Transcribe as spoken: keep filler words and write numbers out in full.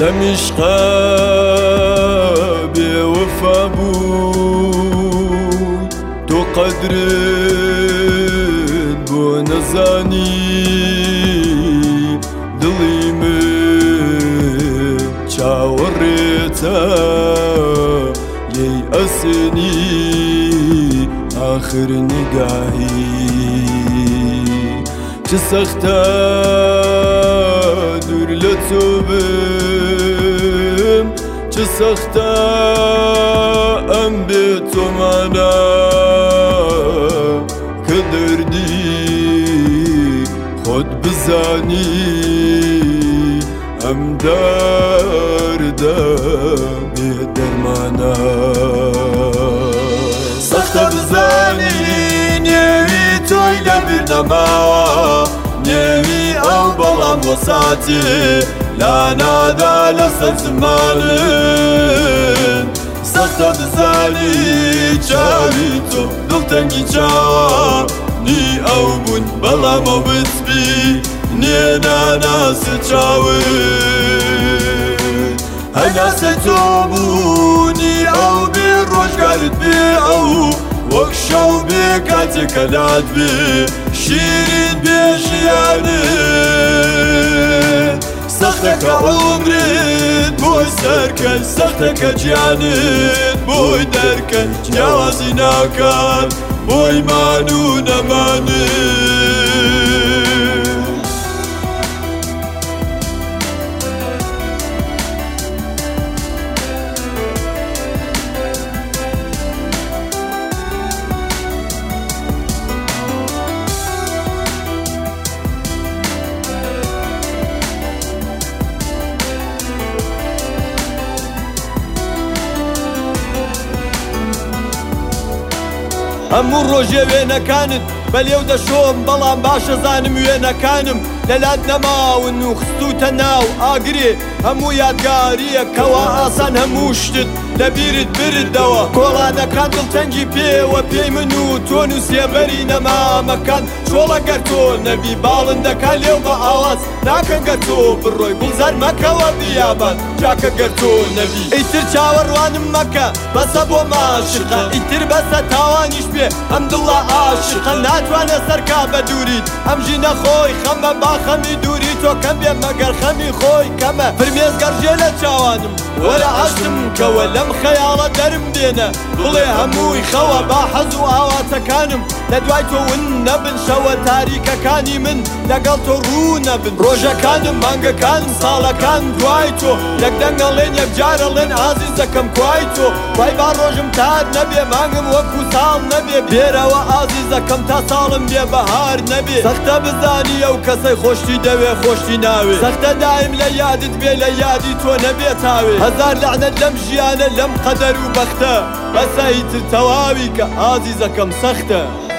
لمشقا بوفا بوو تو قدرت بو نزانی دڵی من چاوەڕێتە لێی ئەسێنی آخر نگاهی چه سەختە دوور لە تۆ بم چه سەختە ئەم بێ تۆمانە کە دەردی خۆت بزانی ئەم دەردە بێ دەرمانە سەختە بزانی نێوی تۆی لەبیر نەماوە نێوی ئەو بەڵام وەساتی لا نادا لەسەر زمانن سەختە بزانی چاوی تۆ دڵتەنگی چاوە نی ئەو بوون بەڵام ئەو بچبی نێ ناناسە چاون هەناسە تۆ بوونی ئەو بێ ڕۆژگارت بێ ئەو وەک شەو بێ کاتێکە لات بێ شیرین بێ ژیانت سەختەکە عومرت بۆی سەرکەن سەختەکە گیانت بۆی دەرکەن جیاوازی ناکەن بۆی مان و نەمانت هەموو ڕۆژێ وێنەکانت بەلێو دەشۆم بەڵام باشە زانم وێنەکانم لەلات نەماون و خستوتە ناو ئاگرێ هەموو یادگاریە کەوا ئاسان هەموو شتت لەبیرت بردەوە کۆڵانەکان دڵتەنگی پێوە پێی من و تۆن و سێبەری نەمامەکان چۆڵە گەر تۆ نەبی باڵندەکان لێو بە ئاواز ناکەن گەر تۆ بڕۆی گوڵزار مەکەوە بیابان جاکە گەر تۆ نەبی ئیتر چاوەڕوانم مەکە بەسە بۆ ماشقە ئیتر بەسە تاوانیش پێ ئەم دڵە عاشقە ناتوانە سەرکا بە دووریت ئەم ژینە خۆی خەمە با خەمی دووری تۆ کەم بێ مەگەر خەمی خۆی کەمە فرمێز گەڕژێ لە چاوانم وەرە عاشقم کەوە لەم خەیاڵە دەرم دێنە بڵێ هەمووی خەوە با حەز و ئاواتەکانم لە دوای تۆ ون نەبن شەوە تاریکەکانی من لەگەڵ تۆ ڕوو نەبن ڕۆژەکانم مانگەکان ساڵەکان دوای تۆ یەک دەنگەڵێن یەک جارەڵێن ئازیزەکەم کوای تۆ وای با ڕۆژم تار نەبێ مانگم وەکو ساڵ نەبێ بێرەوە ئازیزەکەم تا ساڵم بێ بەهار نەبێ سەختە بزانی ئەو کەسەی خۆشتی دەوێ خۆشتی ناوێ سەختە دایم لە یادت بێ لە یادی تۆ نەبێ تاوێ هەزار لەعنەت لەم ژیانە لەم قەدەر و بەختە بەسە ئیتر تەواوی کە ئازیزەکەم سەختە